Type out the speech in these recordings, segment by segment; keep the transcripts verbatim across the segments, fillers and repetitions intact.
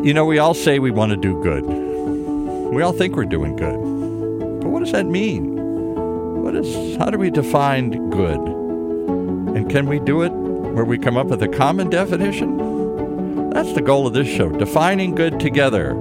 You know, we all say we want to do good. We all think we're doing good. But what does that mean? What is, how do we define good? And can we do it where we come up with a common definition? That's the goal of this show, defining good together.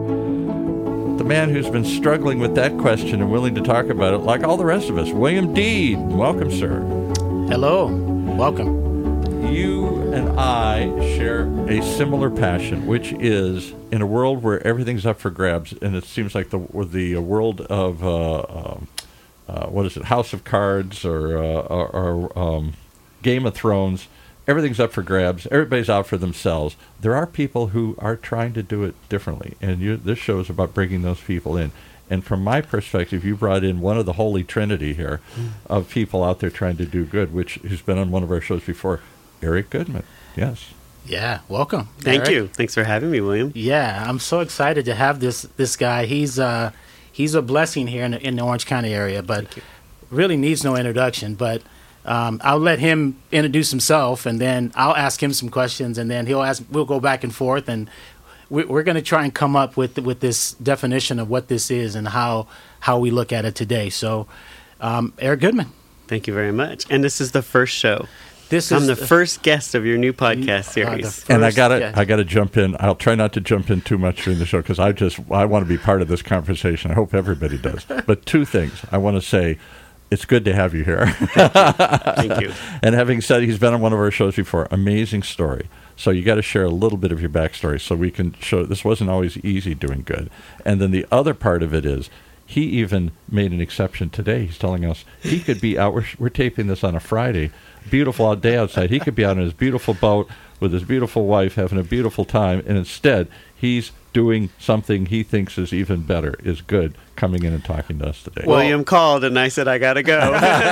The man who's been struggling with that question and willing to talk about it, like all the rest of us, William Deed. Welcome, sir. Hello. Welcome. You and I share a similar passion, which is in a world where everything's up for grabs, and it seems like the the world of uh, um, uh, what is it, House of Cards or, uh, or, or um, Game of Thrones. Everything's up for grabs. Everybody's out for themselves. There are people who are trying to do it differently, and you, this show is about bringing those people in. And from my perspective, you brought in one of the holy trinity here mm. of people out there trying to do good, which who's been on one of our shows before, Eric Goodman. Yes. Yeah, welcome. Thank Eric. you. Thanks for having me, William. Yeah, I'm so excited to have this this guy. He's uh he's a blessing here in the, in the Orange County area, but really needs no introduction. But um, I'll let him introduce himself, and then I'll ask him some questions, and then he'll ask. We'll go back and forth, and we, we're going to try and come up with with this definition of what this is and how how we look at it today. So, um, Eric Goodman. Thank you very much. And this is the first show. This I'm is the first guest of your new podcast series. Uh, and I gotta, I gotta jump in. I'll try not to jump in too much during the show because I just, I want to be part of this conversation. I hope everybody does. But two things I want to say: it's good to have you here. Thank you. And having said, he's been on one of our shows before. Amazing story. So you got to share a little bit of your backstory so we can show this wasn't always easy doing good. And then the other part of it is, he even made an exception today. He's telling us he could be out. We're, we're taping this on a Friday. Beautiful day outside. He could be out on his beautiful boat with his beautiful wife having a beautiful time, and instead he's doing something he thinks is even better, is good, coming in and talking to us today. William well, called, and I said, I got to go.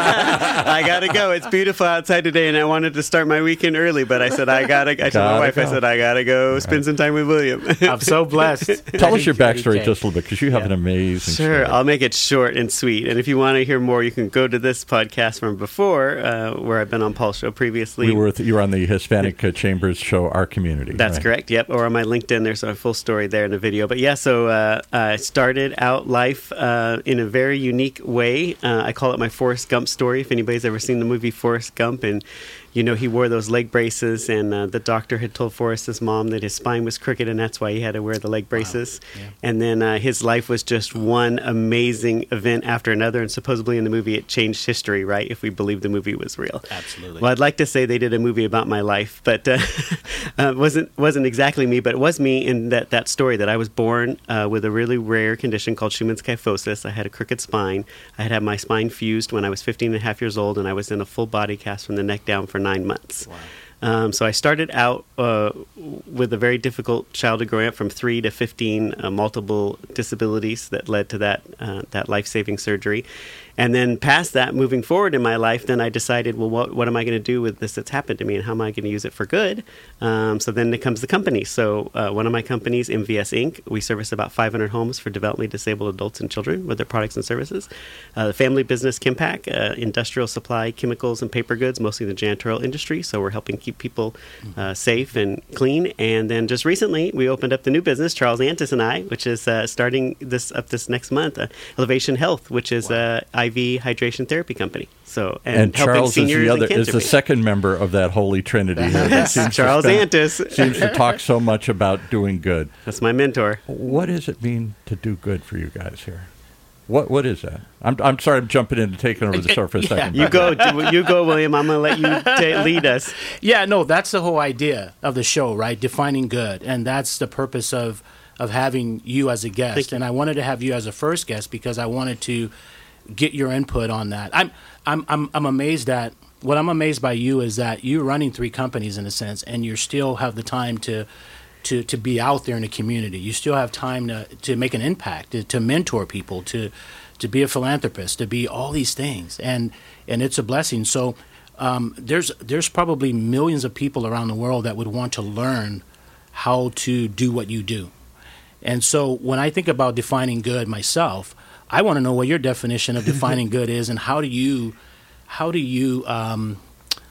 I got to go. It's beautiful outside today, and I wanted to start my weekend early, but I said, I got to I told my wife, go. I said, I got to go spend right. some time with William. I'm so blessed. Tell us your backstory just a little bit, because you have yeah. an amazing Sure, story. I'll make it short and sweet, and if you want to hear more, you can go to this podcast from before, uh, where I've been on Paul's show previously. We were with, you were on the Hispanic uh, Chambers show, Our Community. That's right? correct, yep, or on my LinkedIn, there's a full story there in the video. But yeah, so uh, I started out life uh, in a very unique way. Uh, I call it my Forrest Gump story. If anybody's ever seen the movie Forrest Gump, and you know, he wore those leg braces, and uh, the doctor had told Forrest's mom that his spine was crooked, and that's why he had to wear the leg braces. Wow. Yeah. And then uh, his life was just one amazing event after another, and supposedly in the movie it changed history, right, if we believe the movie was real. Absolutely. Well, I'd like to say they did a movie about my life, but uh, uh, wasn't wasn't exactly me, but it was me in that, that story that I was born uh, with a really rare condition called Schumann's kyphosis. I had a crooked spine. I had had my spine fused when I was fifteen and a half years old, and I was in a full body cast from the neck down for nine months. Wow. Um, so I started out uh, with a very difficult childhood growing up from three to fifteen, uh, multiple disabilities that led to that uh, that life-saving surgery. And then past that, moving forward in my life, then I decided, well, what, what am I going to do with this that's happened to me, and how am I going to use it for good? Um, so then it comes the company. So uh, one of my companies, M V S Incorporated, we service about five hundred homes for developmentally disabled adults and children with their products and services. Uh, the family business, Kimpac, uh, industrial supply, chemicals, and paper goods, mostly the janitorial industry. So we're helping keep people uh, safe and clean. And then just recently, we opened up the new business, Charles Antis and I, which is uh, starting this up this next month, uh, Elevation Health, which is a wow. I V hydration therapy company. So and, and helping Charles seniors is the other and is the second member of that holy trinity. Yes, Charles spend, Antis seems to talk so much about doing good. That's my mentor. What does it mean to do good for you guys here? What what is that? I'm I'm sorry, I'm jumping in and taking over the show for a second. You go, you go, William. I'm going to let you ta- lead us. Yeah, no, that's the whole idea of the show, right? Defining good, and that's the purpose of of having you as a guest. And I wanted to have you as a first guest because I wanted to get your input on that. I'm I'm I'm I'm amazed at what I'm amazed by you is that you're running three companies in a sense, and you still have the time to. To, to be out there in the community. You still have time to, to make an impact, to, to mentor people, to to be a philanthropist, to be all these things, and and it's a blessing. So um, there's there's probably millions of people around the world that would want to learn how to do what you do. And so when I think about defining good myself, I want to know what your definition of defining good is, and how do you how do you um,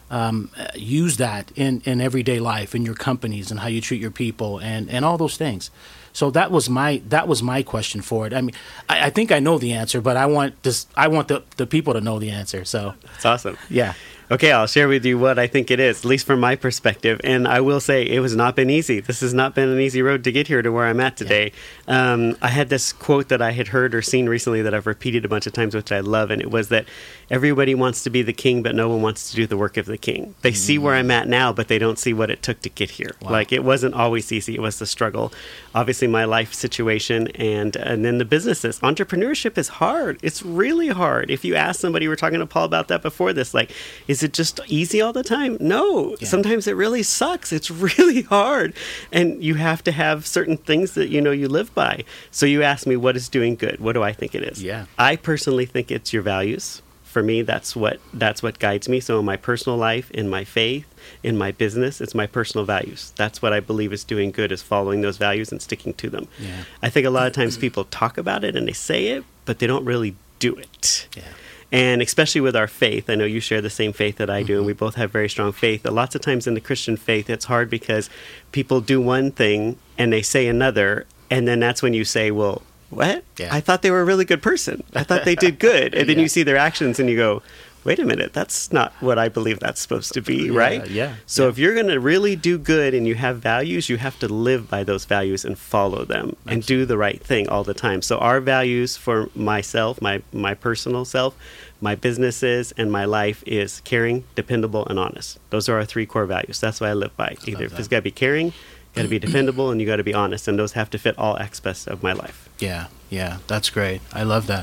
um, use that in, in everyday life, in your companies, and how you treat your people, and, and all those things. So that was my that was my question for it. I mean, I, I think I know the answer, but I want this. I want the, the people to know the answer. So that's awesome. Yeah. Okay, I'll share with you what I think it is, at least from my perspective. And I will say it has not been easy. This has not been an easy road to get here to where I'm at today. Yeah. Um, I had this quote that I had heard or seen recently that I've repeated a bunch of times, which I love. And it was that everybody wants to be the king, but no one wants to do the work of the king. They mm. see where I'm at now, but they don't see what it took to get here. Wow. Like, it wasn't always easy. It was the struggle. Obviously, my life situation, and, and then the businesses. Entrepreneurship is hard. It's really hard. If you ask somebody, we were talking to Paul about that before this, like, is it just easy all the time? No. Yeah. Sometimes it really sucks. It's really hard. And you have to have certain things that, you know, you live by. So you ask me, what is doing good? What do I think it is? Yeah. I personally think it's your values. For me, that's what that's what guides me. So in my personal life, in my faith, in my business, it's my personal values. That's what I believe is doing good, is following those values and sticking to them. Yeah. I think a lot of times people talk about it and they say it, but they don't really do it. Yeah. And especially with our faith, I know you share the same faith that I do, mm-hmm. and we both have very strong faith. But lots of times in the Christian faith, it's hard because people do one thing and they say another, and then that's when you say, well, what? Yeah. I thought they were a really good person. I thought they did good. And then yeah. you see their actions and you go, wait a minute, that's not what I believe that's supposed to be, yeah, right? Yeah. So yeah. if you're going to really do good and you have values, you have to live by those values and follow them Absolutely. And do the right thing all the time. So our values for myself, my, my personal self, my businesses, and my life is caring, dependable, and honest. Those are our three core values. That's what I live by. Either it's got to be caring, got to be dependable, and you got to be honest. And those have to fit all aspects of my life. Yeah, yeah, that's great. I love that.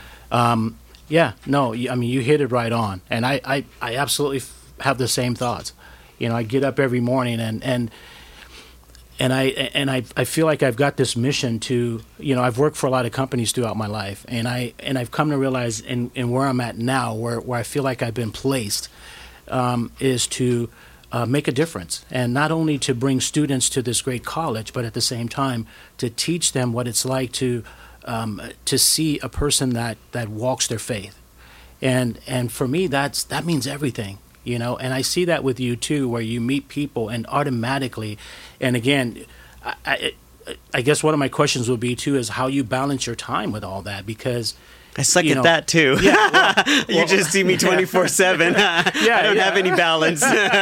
Um, yeah, no, I mean, you hit it right on. And I, I, I absolutely f- have the same thoughts. You know, I get up every morning and, and, and I and I, I feel like I've got this mission to, you know, I've worked for a lot of companies throughout my life, and I and I've come to realize in, in where I'm at now, where, where I feel like I've been placed, um, is to uh, make a difference, and not only to bring students to this great college, but at the same time to teach them what it's like to um, to see a person that, that walks their faith, and and for me that's that means everything. You know, and I see that with you too, where you meet people and automatically, and again, I, I, I guess one of my questions would be too is how you balance your time with all that, because I suck you at know, that too. Yeah, well, you well, just see me twenty-four seven. Yeah, I don't yeah. have any balance,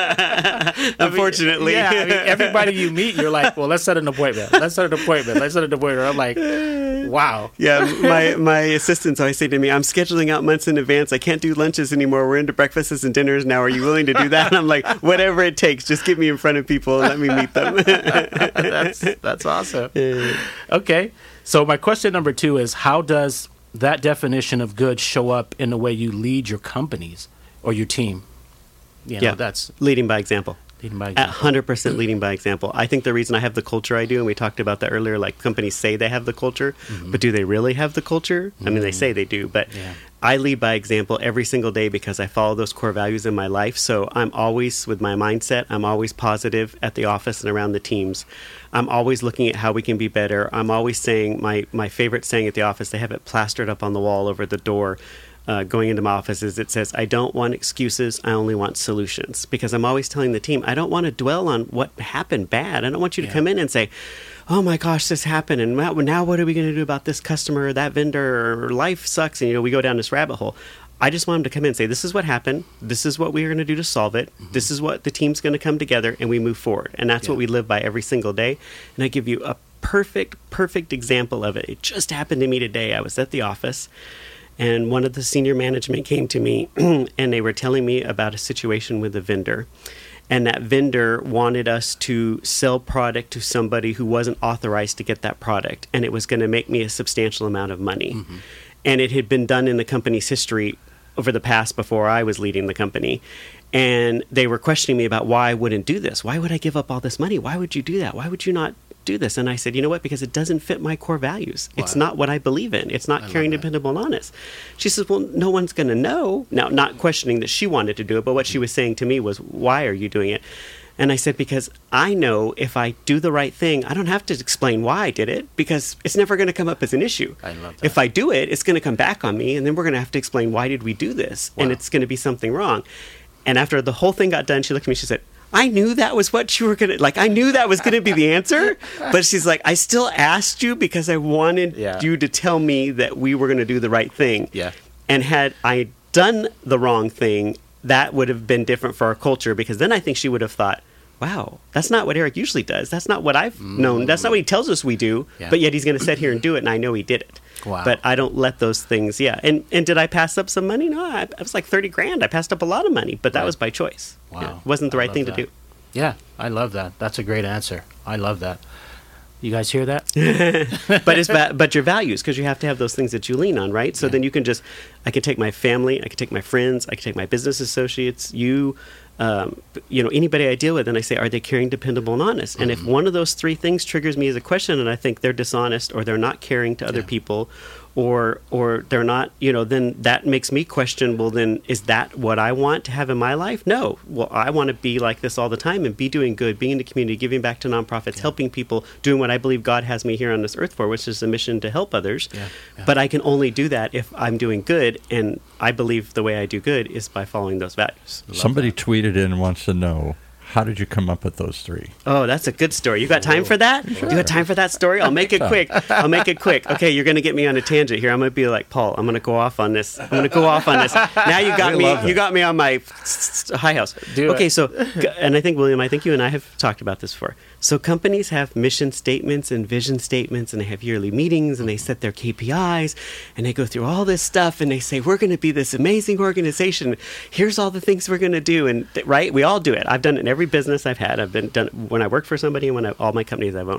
unfortunately. I mean, yeah, I mean, everybody you meet, you're like, well, let's set an appointment. Let's set an appointment. Let's set an appointment. I'm like, wow. Yeah, my my assistants always say to me, I'm scheduling out months in advance. I can't do lunches anymore. We're into breakfasts and dinners now. Are you willing to do that? And I'm like, whatever it takes. Just get me in front of people and let me meet them. that's that's awesome. Okay, so my question number two is, how does that definition of good show up in the way you lead your companies or your team? You know, yeah, that's leading by example. Leading by At example. one hundred percent leading by example. I think the reason I have the culture I do, and we talked about that earlier, like companies say they have the culture, mm-hmm. but do they really have the culture? Mm-hmm. I mean, they say they do, but yeah. I lead by example every single day because I follow those core values in my life. So I'm always, with my mindset, I'm always positive at the office and around the teams. I'm always looking at how we can be better. I'm always saying, my, my favorite saying at the office, they have it plastered up on the wall over the door. Uh, going into my offices, it says, I don't want excuses, I only want solutions. Because I'm always telling the team, I don't want to dwell on what happened bad. I don't want you to yeah. come in and say, oh my gosh, this happened, and now, now what are we going to do about this customer or that vendor, or life sucks, and you know, we go down this rabbit hole. I just want them to come in and say, this is what happened, this is what we're going to do to solve it, mm-hmm. this is what the team's going to come together, and we move forward. And that's yeah. what we live by every single day. And I give you a perfect, perfect example of it. It just happened to me today. I was at the office, and one of the senior management came to me and they were telling me about a situation with a vendor. And that vendor wanted us to sell product to somebody who wasn't authorized to get that product. And it was going to make me a substantial amount of money. Mm-hmm. And it had been done in the company's history over the past before I was leading the company. And they were questioning me about why I wouldn't do this. Why would I give up all this money? Why would you do that? Why would you not do this? And I said, you know what? Because it doesn't fit my core values. Wow. It's not what I believe in. It's not I caring, dependable, and honest. She says, well, no one's going to know. Now, not questioning that she wanted to do it, but what she was saying to me was, why are you doing it? And I said, because I know if I do the right thing, I don't have to explain why I did it, because it's never going to come up as an issue. I love that. If I do it, it's going to come back on me, and then we're going to have to explain, why did we do this? Wow. And it's going to be something wrong. And after the whole thing got done, she looked at me, she said, I knew that was what you were going to, like, I knew that was going to be the answer. But she's like, I still asked you because I wanted Yeah. you to tell me that we were going to do the right thing. Yeah. And had I done the wrong thing, that would have been different for our culture, because then I think she would have thought, wow, that's not what Eric usually does. That's not what I've known. That's not what he tells us we do. Yeah. But yet he's going to sit here and do it, and I know he did it. Wow. But I don't let those things, yeah. And and did I pass up some money? No, I, I was like thirty grand. I passed up a lot of money, but that Right. was by choice. Wow. Yeah, it wasn't the I right love thing that. to do. Yeah, I love that. That's a great answer. I love that. You guys hear that? But it's va- but your values, because you have to have those things that you lean on, right? So Yeah. then you can just, I can take my family, I can take my friends, I can take my business associates, you, um, you know, anybody I deal with, and I say, are they caring, dependable, and honest? And if one of those three things triggers me as a question, and I think they're dishonest, or they're not caring to other Yeah. people, or or they're not, you know, then that makes me question, well, then is that what I want to have in my life? No. Well, I want to be like this all the time and be doing good, being in the community, giving back to nonprofits, helping people, doing what I believe God has me here on this earth for, which is the mission to help others. Yeah, yeah. But I can only do that if I'm doing good, and I believe the way I do good is by following those values. Somebody tweeted in and wants to know, how did you come up with those three? Oh, that's a good story. You got time for that? You got time for that story? I'll make it quick. I'll make it quick. Okay, you're going to get me on a tangent here. I'm going to be like, Paul, I'm going to go off on this. I'm going to go off on this. Now you got We me. love it. You got me on my high house. Do okay, it. so, and I think, William, I think you and I have talked about this before. So companies have mission statements and vision statements, and they have yearly meetings, and they set their K P Is, and they go through all this stuff, and they say, we're going to be this amazing organization. Here's all the things we're going to do. And th- right, we all do it. I've done it in every business I've had. I've been done it when I work for somebody, and when I, all my companies I've owned.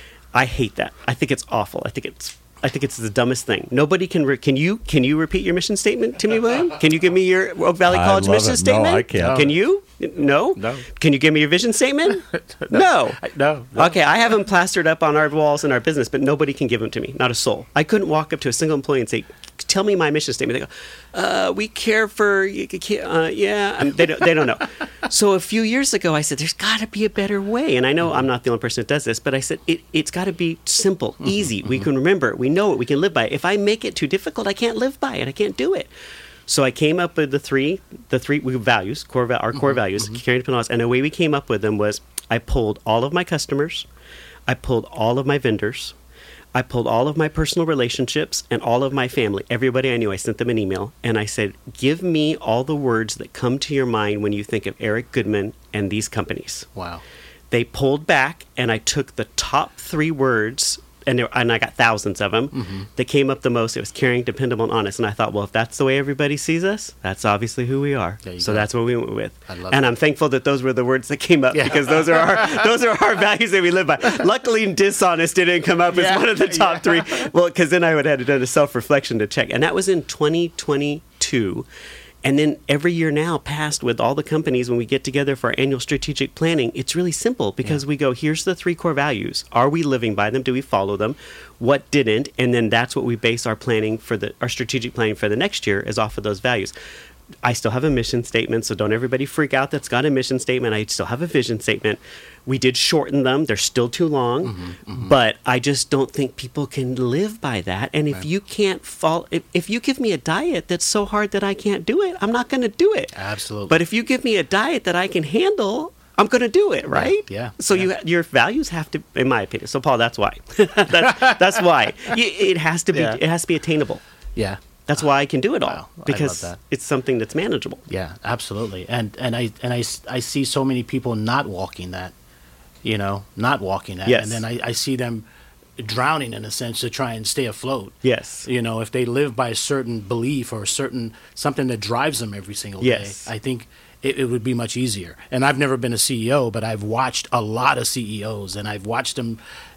I hate that. I think it's awful. I think it's I think it's the dumbest thing. Nobody can re- can you can you repeat your mission statement to me, William? Can you give me your Oak Valley I College love mission it. No, statement? I can't. Can you? No. No. Can you give me your vision statement? No. I- no, no. Okay, I have them plastered up on our walls in our business, but nobody can give them to me. Not a soul. I couldn't walk up to a single employee and say, "Tell me my mission statement." They go, uh, "We care for you. Uh, yeah." I mean, they don't. They don't know. So a few years ago, I said, "There's got to be a better way." And I know I'm not the only person that does this, but I said it, it's got to be simple, easy. We can remember it. We know it. We can live by it. If I make it too difficult, I can't live by it. I can't do it. So I came up with the three, the three we values, core va- our core values, caring, dependable, honest. And the way we came up with them was, I pulled all of my customers, I pulled all of my vendors, I pulled all of my personal relationships and all of my family. Everybody I knew, I sent them an email, and I said, give me all the words that come to your mind when you think of Eric Goodman and these companies. Wow. They pulled back, and I took the top three words, and, there, and I got thousands of them, Mm-hmm. that came up the most. It was caring, dependable, and honest. And I thought, well, if that's the way everybody sees us, that's obviously who we are. There you So go. that's what we went with. I love and that. I'm thankful that those were the words that came up, Yeah. because those are our those are our values that we live by. Luckily, dishonest didn't come up as Yeah. one of the top three. Well, because then I would have had to do a self-reflection to check. And that was in twenty twenty-two. And then every year now past with all the companies, when we get together for our annual strategic planning, it's really simple, because we go, here's the three core values. Are we living by them? Do we follow them? What didn't? And then that's what we base our planning for the our strategic planning for the next year is off of those values. I still have a mission statement, so don't everybody freak out that's got a mission statement. I still have a vision statement. We did shorten them. They're still too long, Mm-hmm, but I just don't think people can live by that. And if Right. you can't follow, if, if you give me a diet that's so hard that I can't do it, I'm not going to do it. Absolutely. But if you give me a diet that I can handle, I'm going to do it, right? yeah, So yeah. you your values have to, in my opinion. So Paul, that's why. that's, that's why You- it has to be. Yeah. It has to be attainable. Yeah. That's why I can do it all, Wow, I love because that. it's something that's manageable. Yeah, absolutely. And and I and I, s- I see so many people not walking that, you know, not walking that. Yes. And then I, I see them drowning in a sense to try and stay afloat. Yes. You know, if they live by a certain belief or a certain something that drives them every single Yes. day, I think it, it would be much easier. And I've never been a C E O, but I've watched a lot of C E Os, and I've watched them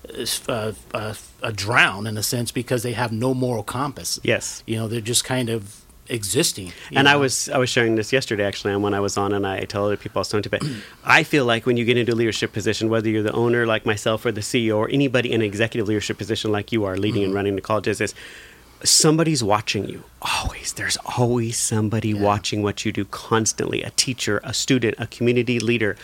uh, uh, uh, drown in a sense because they have no moral compass. Yes. You know, they're just kind of existing. you And I know? was I was sharing this yesterday actually, and when I was on, and I tell other people I was talking to, but I feel like when you get into a leadership position, whether you're the owner like myself or the C E O or anybody in an executive leadership position like you are, leading and running the colleges, is somebody's watching you. Always. There's always somebody watching what you do constantly. A teacher, a student, a community leader,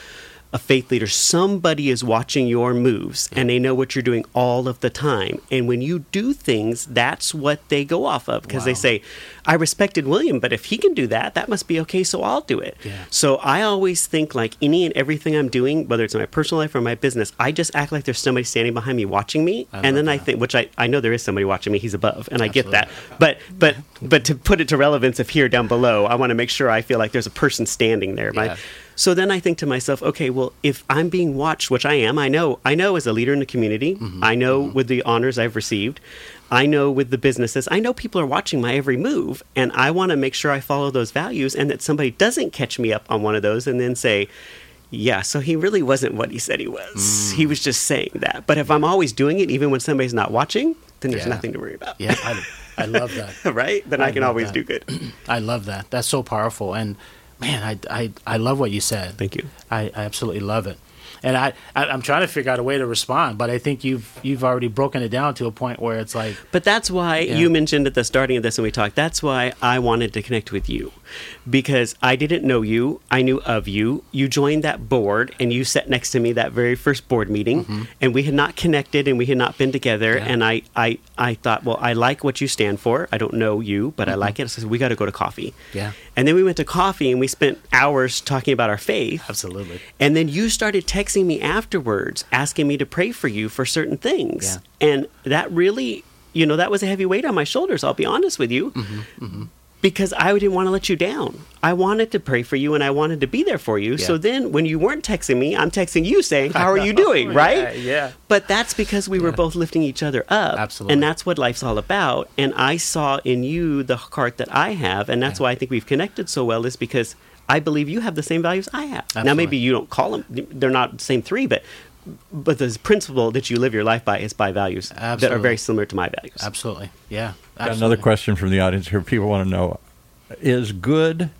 a faith leader, somebody is watching your moves and they know what you're doing all of the time. And when you do things, that's what they go off of, because Wow. they say, I respected William, but if he can do that, that must be okay, so I'll do it. Yeah. So I always think like any and everything I'm doing, whether it's in my personal life or my business, I just act like there's somebody standing behind me watching me. I and then love I that. think, which I, I know there is somebody watching me, he's above, and I get that. Absolutely. But but but to put it to relevance of here down below, I want to make sure I feel like there's a person standing there. My- Yeah. So then I think to myself, okay, well, if I'm being watched, which I am, I know, I know as a leader in the community, Mm-hmm. I know with the honors I've received, I know with the businesses, I know people are watching my every move, and I want to make sure I follow those values, and that somebody doesn't catch me up on one of those and then say, yeah, so he really wasn't what he said he was. Mm. He was just saying that. But if I'm always doing it, even when somebody's not watching, then there's Yeah. nothing to worry about. Yeah, I, I love that. Right? Then I, I can love always that. do good. I love that. That's so powerful. And man, I, I, I love what you said. Thank you. I, I absolutely love it. And I, I, I'm trying to figure out a way to respond, but I think you've you've already broken it down to a point where it's like, But that's why Yeah. you mentioned at the starting of this when we talked, that's why I wanted to connect with you. Because I didn't know you, I knew of you. You joined that board and you sat next to me that very first board meeting, and we had not connected and we had not been together. Mm-hmm. Yeah. And I, I, I thought, well, I like what you stand for. I don't know you, but I like it. So I said, we got to go to coffee. Mm-hmm. Yeah. And then we went to coffee and we spent hours talking about our faith. absolutely. And then you started texting me afterwards, asking me to pray for you for certain things. Yeah. And that really, you know, that was a heavy weight on my shoulders, I'll be honest with you. Mm-hmm, Because I didn't want to let you down. I wanted to pray for you and I wanted to be there for you. So Yeah. then when you weren't texting me, I'm texting you saying, how are you doing? Right? Yeah, yeah. But that's because we were Yeah. both lifting each other up. Absolutely. And that's what life's all about. And I saw in you the heart that I have. And that's Yeah. why I think we've connected so well, is because I believe you have the same values I have. Now, Absolutely. maybe you don't call them, they're not the same three, but but the principle that you live your life by is by values that are Absolutely. very similar to my values. Absolutely. Yeah. Got absolutely. another question from the audience here. People want to know: Is good?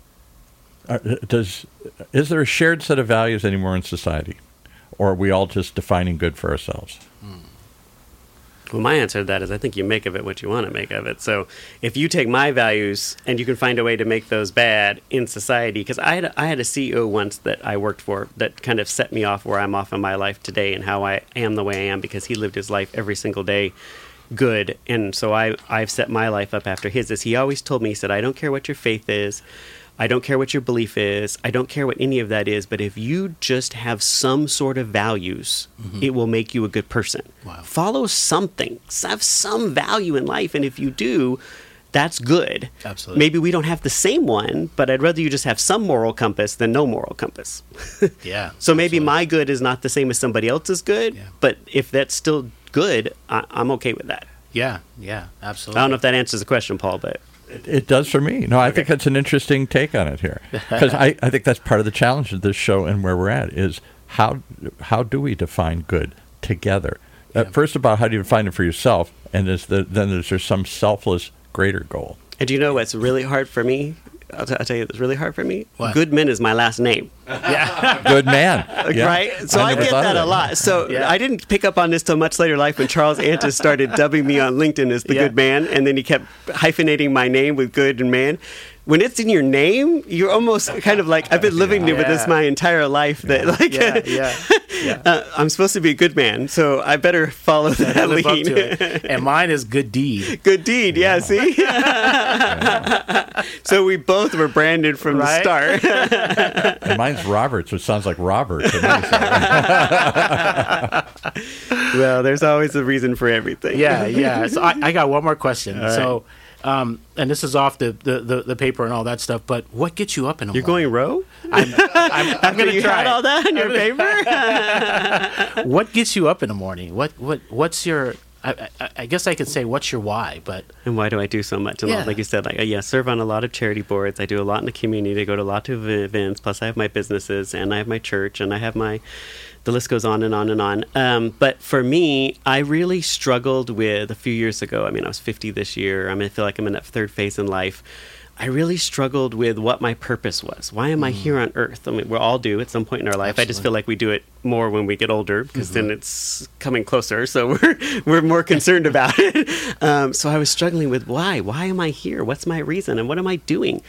Uh, does is there a shared set of values anymore in society, or are we all just defining good for ourselves? Well, my answer to that is I think you make of it what you want to make of it. So if you take my values and you can find a way to make those bad in society, because I had, I had a C E O once that I worked for that kind of set me off where I'm off in my life today and how I am the way I am, because he lived his life every single day good. And so I, I've set my life up after his. As he always told me, he said, I don't care what your faith is. I don't care what your belief is. I don't care what any of that is. But if you just have some sort of values, it will make you a good person. Wow. Follow something. Have some value in life. And if you do, that's good. Absolutely. Maybe we don't have the same one, but I'd rather you just have some moral compass than no moral compass. Yeah. So maybe absolutely. my good is not the same as somebody else's good, Yeah. but if that's still good, I, I'm okay with that. Yeah. Yeah. Absolutely. I don't know if that answers the question, Paul, but It, it does for me. No, I think that's an interesting take on it here, because I, I think that's part of the challenge of this show and where we're at is how how do we define good together? Yeah. Uh, first, about how do you define it for yourself, and is the, then is there some selfless greater goal? and do you know what's really hard for me? I'll, t- I'll tell you what's really hard for me. What? Goodman is my last name. Yeah. Good man, Yeah. Right? So I, never get thought of that a lot. So Yeah. I didn't pick up on this till much later in life when Charles Antis started dubbing me on LinkedIn as the Yeah. good man, and then he kept hyphenating my name with good and man. When it's in your name, you're almost kind of like, I've been living with this Yeah. my entire life. That like, Yeah. Yeah. Yeah. uh, I'm supposed to be a good man, so I better follow that Live up lead. to it. And mine is good deed. Good deed, yeah, see? So we both were branded from Right? the start. And mine's Roberts, which sounds like Robert to me. so- Well, there's always a reason for everything. Yeah, yeah. So I, I got one more question. So, um, and this is off the, the, the, the paper and all that stuff, but what gets you up in the You're morning? going row? I'm, I'm, I'm going to you try. had all that on your paper? What gets you up in the morning? What what what's your? I, I, I guess I could say what's your why, but And why do I do so much? And Yeah. like you said, like uh, yeah, serve on a lot of charity boards. I do a lot in the community. I go to a lot of events. Plus, I have my businesses and I have my church and I have my. The list goes on and on and on. Um, but for me, I really struggled with a few years ago. I mean, I was fifty this year. I mean, I feel like I'm in that third phase in life. I really struggled with what my purpose was. Why am I here on earth? I mean, we all do at some point in our life. I just Absolutely. feel like we do it more when we get older because then it's coming closer. So we're we're more concerned about it. Um, so I was struggling with why. Why am I here? What's my reason? And what am I doing?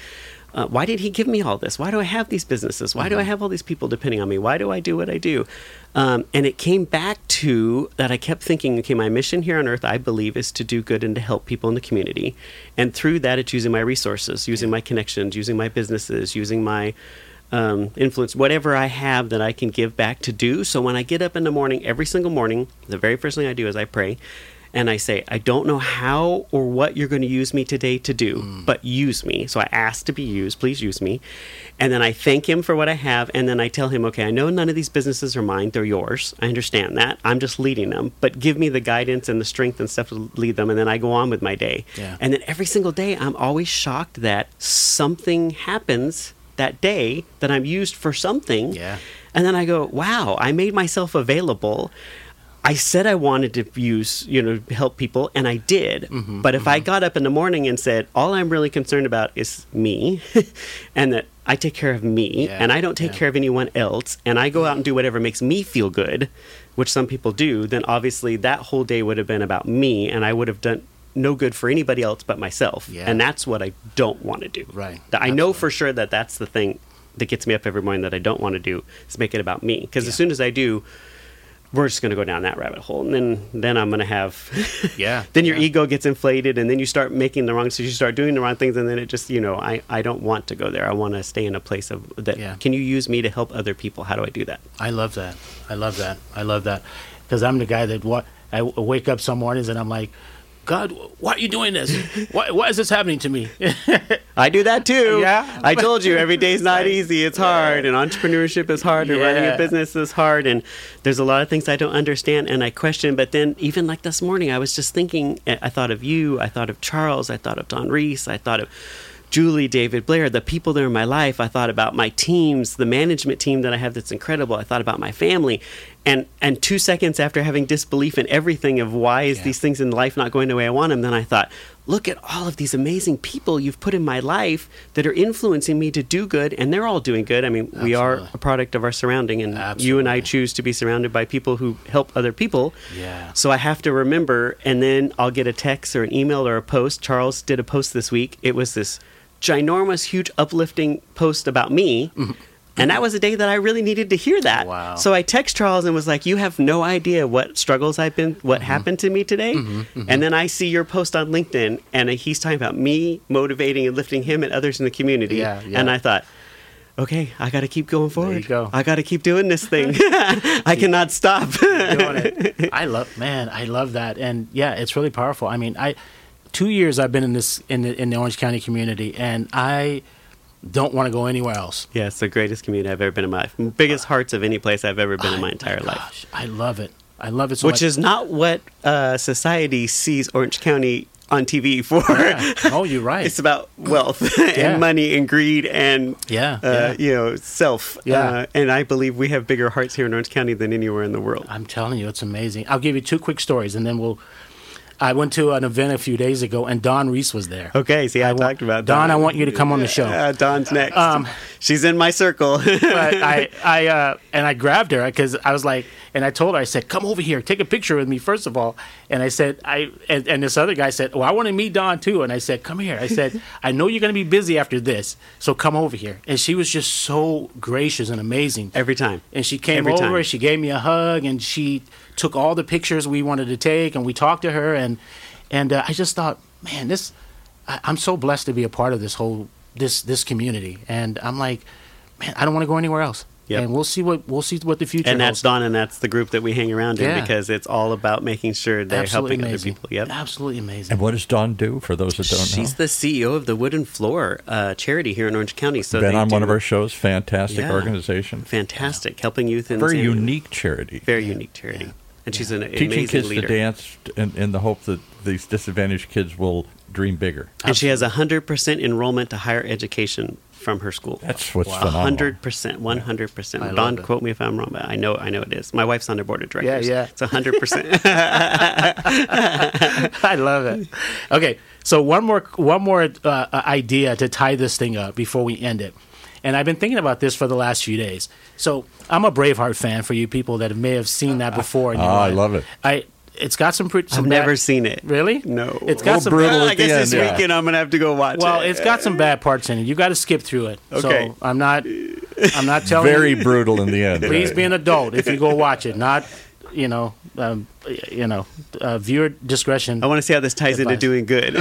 Uh, why did he give me all this? Why do I have these businesses? Why mm-hmm. do I have all these people depending on me? Why do I do what I do? Um, and it came back to that I kept thinking, okay, my mission here on earth, I believe, is to do good and to help people in the community. And through that, it's using my resources, using my connections, using my businesses, using my um, influence, whatever I have that I can give back to do. So when I get up in the morning, every single morning, the very first thing I do is I pray. And I say, I don't know how or what you're going to use me today to do, mm. but use me. So I ask to be used. Please use me. And then I thank him for what I have. And then I tell him, okay, I know none of these businesses are mine. They're yours. I understand that. I'm just leading them. But give me the guidance and the strength and stuff to lead them. And then I go on with my day. Yeah. And then every single day, I'm always shocked that something happens that day that I'm used for something. Yeah. And then I go, wow, I made myself available. I said I wanted to use, you know, help people, and I did. Mm-hmm, but if mm-hmm. I got up in the morning and said, all I'm really concerned about is me, and that I take care of me, yeah, and I don't take yeah. care of anyone else, and I go out and do whatever makes me feel good, which some people do, then obviously that whole day would have been about me, and I would have done no good for anybody else but myself. Yeah. And that's what I don't want to do. Right. I Absolutely. know for sure that that's the thing that gets me up every morning that I don't want to do, is make it about me. Because yeah. as soon as I do, we're just going to go down that rabbit hole, and then then I'm going to have yeah then your yeah. ego gets inflated, and then you start making the wrong so you start doing the wrong things, and then it just, you know, I I don't want to go there. I want to stay in a place of that. Yeah. Can you use me to help other people? How do I do that? I love that. I love that. I love that, because I'm the guy that what I wake up some mornings and I'm like, God, why are you doing this? Why, why is this happening to me? I do that too. Yeah. I told you, every day's not easy. It's hard, and entrepreneurship is hard, and yeah. running a business is hard, and there's a lot of things I don't understand and I question. But then even like this morning, I was just thinking, I thought of you, I thought of Charles, I thought of Don Reese, I thought of Julie, David Blair, the people that are in my life. I thought about my teams, the management team that I have that's incredible. I thought about my family. And and two seconds after having disbelief in everything of why is yeah. these things in life not going the way I want them, then I thought, look at all of these amazing people you've put in my life that are influencing me to do good, and they're all doing good. I mean, Absolutely. we are a product of our surrounding, and Absolutely. you and I choose to be surrounded by people who help other people. Yeah. So I have to remember, and then I'll get a text or an email or a post. Charles did a post this week. It was this ginormous, huge, uplifting post about me. Mm-hmm. And that was a day that I really needed to hear that. Wow. So I text Charles and was like, you have no idea what struggles I've been, what mm-hmm. happened to me today. Mm-hmm, mm-hmm. And then I see your post on LinkedIn, and he's talking about me motivating and lifting him and others in the community. Yeah, yeah. And I thought, okay, I got to keep going forward. There you go. I got to keep doing this thing. I cannot stop. doing it. I love, man, I love that. And yeah, it's really powerful. I mean, I, two years I've been in this, in the, in the Orange County community, and I don't want to go anywhere else. Yeah, it's the greatest community I've ever been in my life. Biggest hearts of any place I've ever been I, in my entire my life. I love it. I love it so Which much. is not what uh, society sees Orange County on T V for. Yeah. Oh, you're right. It's about wealth Yeah. and money and greed and Yeah, uh, yeah. you know, self. Yeah. Uh, and I believe we have bigger hearts here in Orange County than anywhere in the world. I'm telling you, it's amazing. I'll give you two quick stories, and then we'll. I went to an event a few days ago, and Dawn Reese was there. Okay, see, I, I talked about Dawn. Dawn. I want you to come on the show. Uh, Dawn's next. Um, She's in my circle. but I, I, uh, and I grabbed her because I was like, and I told her, I said, "Come over here, take a picture with me first of all." And I said, I, and, and this other guy said, "Well, I want to meet Dawn too." And I said, "Come here." I said, "I know you're going to be busy after this, so come over here." And she was just so gracious and amazing Every time. And she came Every over, time. she gave me a hug, and she took all the pictures we wanted to take, and we talked to her, and and uh, I just thought, man, this, I, I'm so blessed to be a part of this whole this this community, and I'm like, man, I don't want to go anywhere else. Yep. And we'll see what we'll see what the future And that's holds. Dawn, and that's the group that we hang around in Yeah. because it's all about making sure they're Absolutely helping amazing. other people. Yep. Absolutely amazing. And what does Dawn do for those that don't know? She's the C E O of the Wooden Floor uh, charity here in Orange County. So Been they on do one of our shows. Fantastic Yeah. organization. Fantastic. Helping youth in Very San- unique charity. Very unique charity. And she's an Teaching amazing kids leader. to dance in, in the hope that these disadvantaged kids will dream bigger. And she has one hundred percent enrollment to higher education from her school. That's what's Wow. phenomenal. one hundred percent. one hundred percent. I love Don, it. quote me if I'm wrong, but I know I know it is. My wife's on their board of directors. Yeah, yeah. It's one hundred percent. I love it. Okay, so one more one more uh, idea to tie this thing up before we end it. And I've been thinking about this for the last few days. So I'm a Braveheart fan for you people that may have seen that before. in your Ah, I life. love it. I it's got some pretty. I've never seen it. Really? No. It's got some. brutal Well, at I guess the this end, yeah. weekend I'm gonna have to go watch Well, it. it's got some bad parts in it. You got to skip through it. Okay. So I'm not. I'm not telling Very you. brutal in the end. Please right? be an adult if you go watch it. Not, you know, um, you know, uh, viewer discretion. I want to see how this ties into Advice. doing good.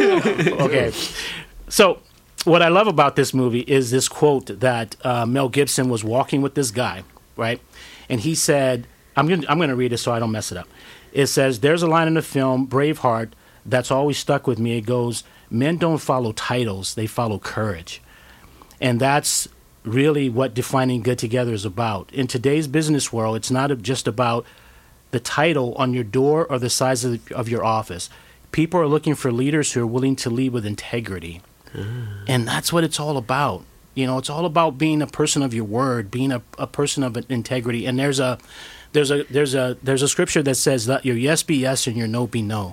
Okay. So, what I love about this movie is this quote that uh, Mel Gibson was walking with this guy, right? And he said, I'm going to I'm gonna read it so I don't mess it up. It says, there's a line in the film, Braveheart, that's always stuck with me. It goes, men don't follow titles, they follow courage. And that's really what Defining Good Together is about. In today's business world, it's not just about the title on your door or the size of, the, of your office. People are looking for leaders who are willing to lead with integrity. And that's what it's all about. You know, it's all about being a person of your word, being a, a person of integrity. And there's a there's a there's a there's a scripture that says that your yes be yes and your no be no.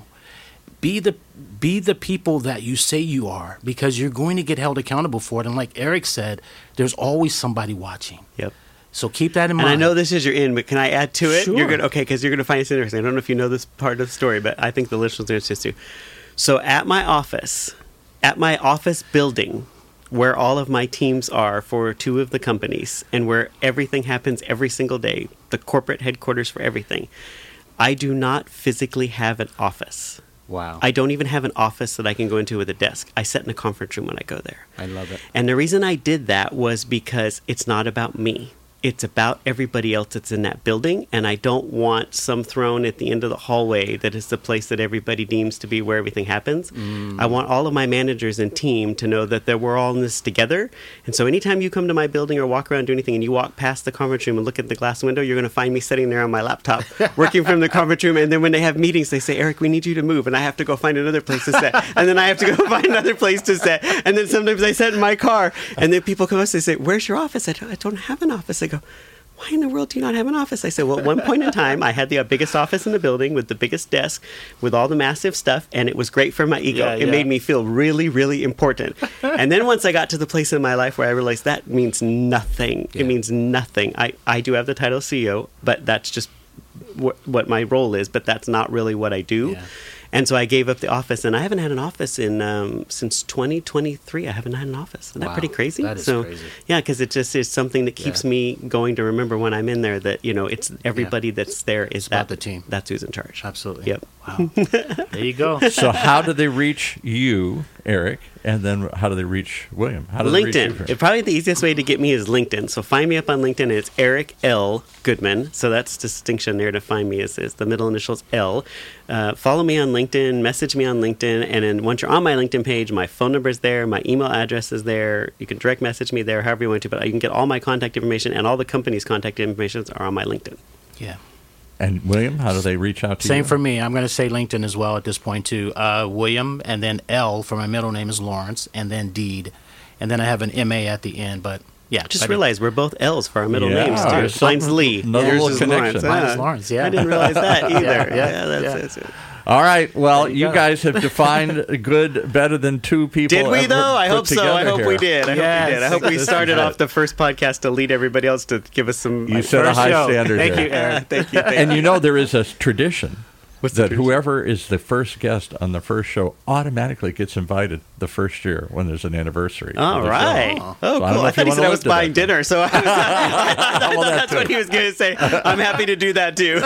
Be the be the people that you say you are, because you're going to get held accountable for it. And like Eric said, there's always somebody watching. Yep. So keep that in And mind. I know this is your in, but can I add to it? Sure. You're gonna okay, because you're gonna find this interesting. I don't know if you know this part of the story, but I think the listeners are interested too. So at my office, at my office building, where all of my teams are for two of the companies, and where everything happens every single day, the corporate headquarters for everything, I do not physically have an office. Wow. I don't even have an office that I can go into with a desk. I sit in a conference room when I go there. I love it. And the reason I did that was because it's not about me. It's about everybody else that's in that building, and I don't want some throne at the end of the hallway that is the place that everybody deems to be where everything happens. Mm. I want all of my managers and team to know that, that we're all in this together. And so anytime you come to my building or walk around, do anything, and you walk past the conference room and look at the glass window, you're going to find me sitting there on my laptop working from the conference room. And then when they have meetings, they say, Eric, we need you to move. And I have to go find another place to sit. And then I have to go find another place to sit. And then sometimes I sit in my car, and then people come up and they say, where's your office? I don't, I don't have an office. I go, why in the world do you not have an office? I said, well, at one point in time, I had the biggest office in the building with the biggest desk with all the massive stuff, and it was great for my ego. Yeah, it yeah. made me feel really, really important. And then once I got to the place in my life where I realized that means nothing. Yeah. It means nothing. I, I do have the title C E O, but that's just wh- what my role is, but that's not really what I do. Yeah. And so I gave up the office, and I haven't had an office in um, since twenty twenty-three. I haven't had an office. Isn't Wow, that pretty crazy? that is so, crazy. Yeah, because it just is something that keeps Yeah. me going to remember when I'm in there that, you know, it's everybody that's there is It's about that the team. That's who's in charge. Absolutely. Yep. Wow. There you go. So how do they reach you, Eric? And then how do they reach William? How do they reach you? LinkedIn. It, probably the easiest way to get me is LinkedIn. So find me up on LinkedIn. It's Eric L. Goodman. So that's distinction there to find me is, is the middle initials L. Uh, follow me on LinkedIn. Message me on LinkedIn. And then once you're on my LinkedIn page, my phone number is there. My email address is there. You can direct message me there however you want to. But you can get all my contact information, and all the company's contact information are on my LinkedIn. Yeah. And William, how do they reach out to you? Same for me. I'm going to say LinkedIn as well at this point too. Uh, William, and then L for my middle name is Lawrence, and then Deed, and then I have an M A at the end. But yeah, Just I realized we're both L's for our middle Yeah, names, there's too. Mine's something- Lee. another Yours little is connection. Lawrence. Mine Ah, is Lawrence, yeah. I didn't realize that either. Yeah, yeah, yeah, that's, yeah. that's it. All right. Well, There you you go. guys have defined good better than two people. Did we ever though? I put hope so. I together hope here. we did. I Yes. hope we did. I hope we This is started good. off the first podcast to lead everybody else to give us some. You set a First high show. standard Thank here. you, Eric. thank you. Thank And you. you know there is a tradition What's the that tradition? whoever is the first guest on the first show automatically gets invited the first year when there's an anniversary. of All the show. right. show. Oh, So I don't cool. know I if you thought he wanna said I was live to buying that, dinner, so I, was, I thought, I thought Well, that that's what too. he was going to say. I'm happy to do that too.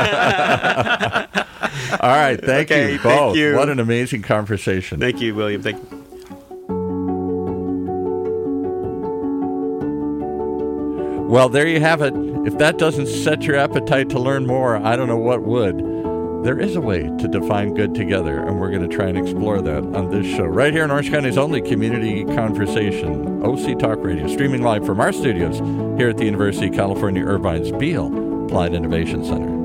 All right. Thank Okay, you thank both. you. What an amazing conversation. Thank you, William. Thank you. Well, there you have it. If that doesn't set your appetite to learn more, I don't know what would. There is a way to define good together, and we're going to try and explore that on this show. Right here in Orange County's only community conversation, O C Talk Radio, streaming live from our studios here at the University of California, Irvine's Beale Applied Innovation Center.